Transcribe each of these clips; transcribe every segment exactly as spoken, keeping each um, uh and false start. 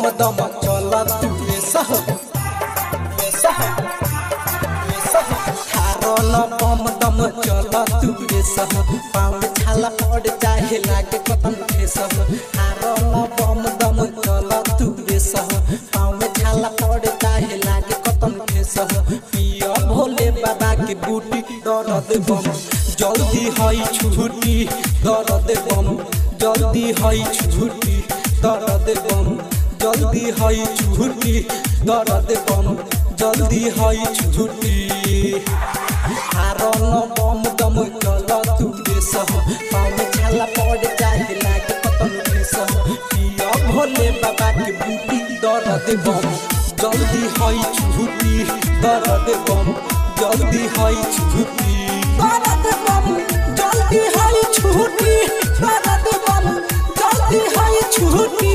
दम चला तू रे सह रे सह रे सह थारो न बम दम चला तू रे सह पाँव में छाला पड़ जाए लागे कतन के सह थारो न बम दम चला तू रे सह पाँव में छाला पड़ जाए लागे कतन के सह पिया भोले बाबा के बूटी दर्द बम जल्दी हई छुट्टी दर्द बम जल्दी हई छुट्टी दर्द बम जल्दी हई छुट्टी दर्द बम जल्दी हई छुट्टी हारन बम दम चल तू रे सह पाँव में छाला पड़ जाए लागे पतन के सह पिया भोले बाबा के बूटी दर्द बम जल्दी हई छुट्टी दर्द बम जल्दी हई छुट्टी दर्द बम जल्दी हई छुट्टी दर्द बम जल्दी हई छुट्टी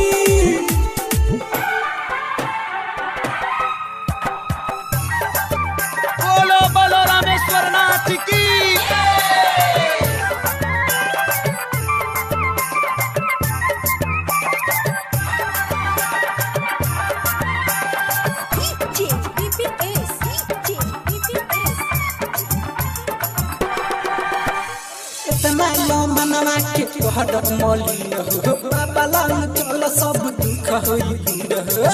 बोलो बोलो रामेश्वर नाथ की इतना लो मनवा के तोहर मलिन हो बाबा लांग चल सब दुख होई दूर हो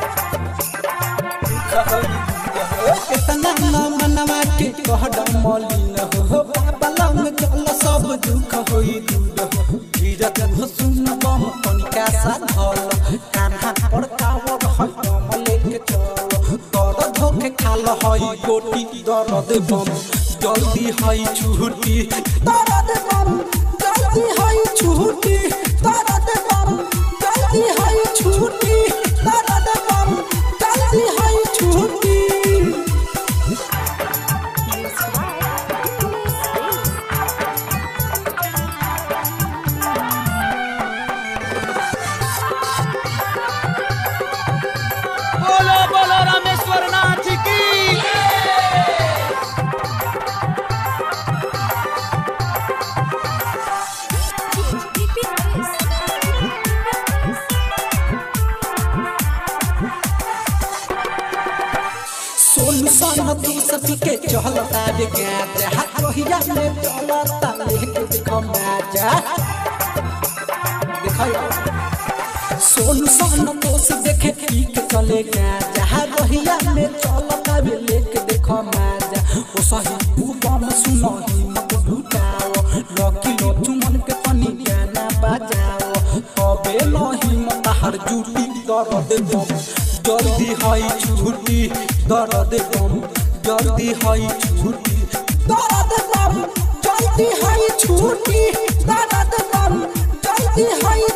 दुख होई दूर हो इतना लो मनवा के तोहर मलिन हो बाबा लांग चल सब दुख होई दूर हो धीरज हो सुन बम कनिका सा धल कान्हा पर कावर हई बम लेके चल दर्द होके खाल हई गोटी दर्द बम जल्दी हई छुट्टी दर्द बम जल्दी हई छुट्टी दर्द बम जल्दी हई छुट्टी दर्द बम जल्दी हई छुट्टी बोलो बोलो रामेश्वर नाथ की सोनू तू सभी के चलता रे गाजा रोहिया में चलता लेके देखो माजा दिखाओ सोनू सोनू तो से देखे ठीक चले गाजा रोहिया में चलता रे लेके देखो माजा ओ सही तू बम सुनो ही मत लुटाओ लकी लो तुमन के तनी गाना बजाओ तबे नहीं मत हर जूटी दर्द बम जल्दी हई छुट्टी दर्द बम जल्दी हई छुट्टी दर्द बम जल्दी हई छुट्टी दर्द बम जल्दी हई